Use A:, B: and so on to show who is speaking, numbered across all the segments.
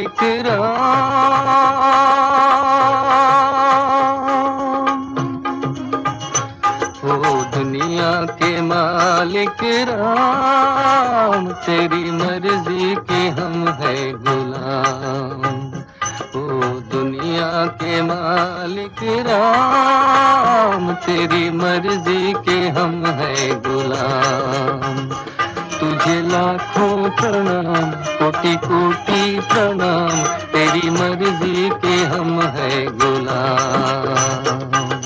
A: मालिक राम, ओ दुनिया के मालिक राम, तेरी मर्जी के हम है गुलाम। ओ दुनिया के मालिक राम, तेरी मर्जी के हम है गुलाम। तुझे लाखों प्रणाम, कोटि कोटि प्रणाम, तेरी मर्जी के हम है गुलाम।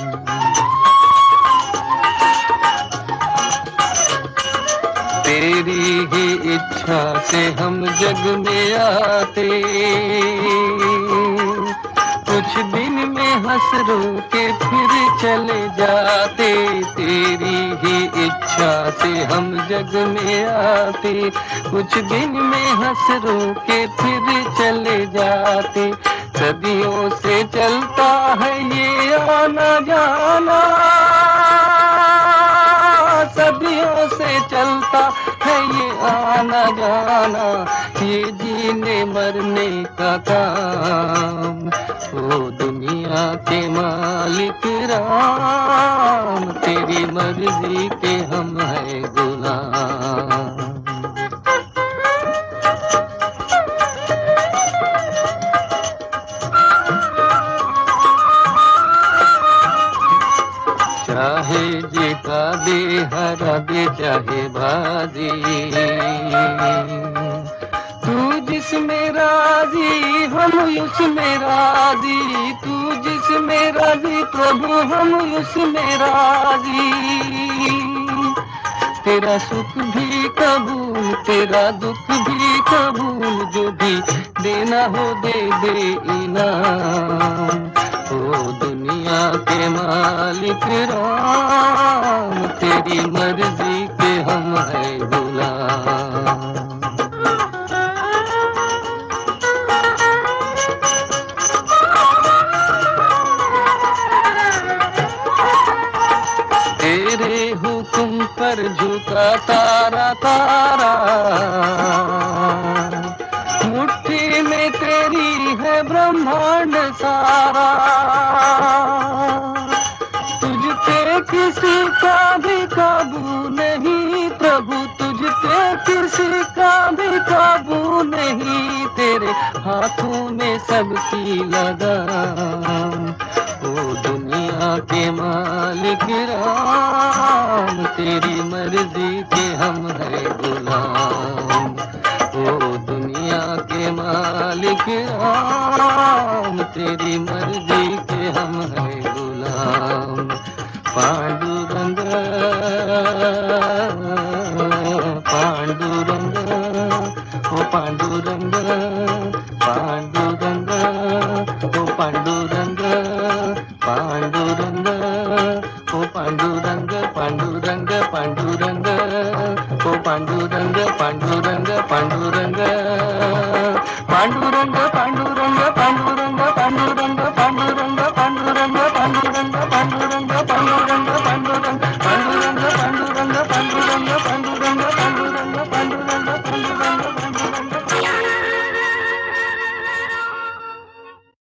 A: तेरी ही इच्छा से हम जग में आते, कुछ दिन में हंस रो के फिर चले जाते। तेरी ही इच्छा से हम जग में आते, कुछ दिन में हंस रो के फिर चले जाते। सदियों से चलता है ये आना जाना, सदियों से चलता है ये आना जाना, ये जीने मरने का काम। ओ दुनिया के मालिक राम, तेरी मर्जी के हम है गुलाम। चाहे जीता दे हरा दे चाहे बाजी, तू जिसमें राजी हम उसमें राजी। तू जिसमें राजी प्रभु हम उसमें राजी। तेरा सुख भी कबूल तेरा दुख भी कबूल, जो भी देना हो दे दे इनाम। ओ दुनिया के मालिक राम, तेरी मर्जी के हम है गुलाम। तेरे हुक्म पर झुका तारा तारा, मुट्ठी में तेरी है ब्रह्मांड सारा। तुझ पे किसी का भी काबू नहीं प्रभु, तुझ पे किसी का भी काबू नहीं। तेरे हाथों में सबकी लगाम। ओ दुनिया के मालिक राम, तेरी मर्जी के हम है गुलाम। ओ दुनिया के मालिक राम, तेरी मर्जी के हम है गुलाम। पांडुरंग पांडुरंग ओ पांडुरंग पांडुरंग ओ पांडुरंग पांडुरंग ओ पांडुरंग पांडुरंग पांडुरंग ओ पांडुरंग पांडुरंग पांडुरंग पांडुरंग